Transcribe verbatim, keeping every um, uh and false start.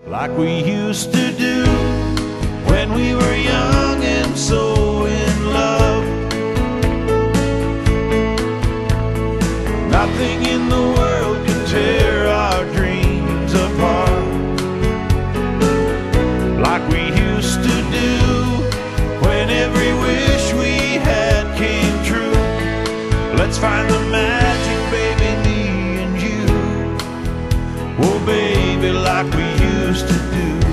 like we used to do when we were young and so in love. Nothing in the world could tear our dreams apart like we used to do when every wish we had came true. Let's find the magic, baby, me and you. Oh baby, like we used to do.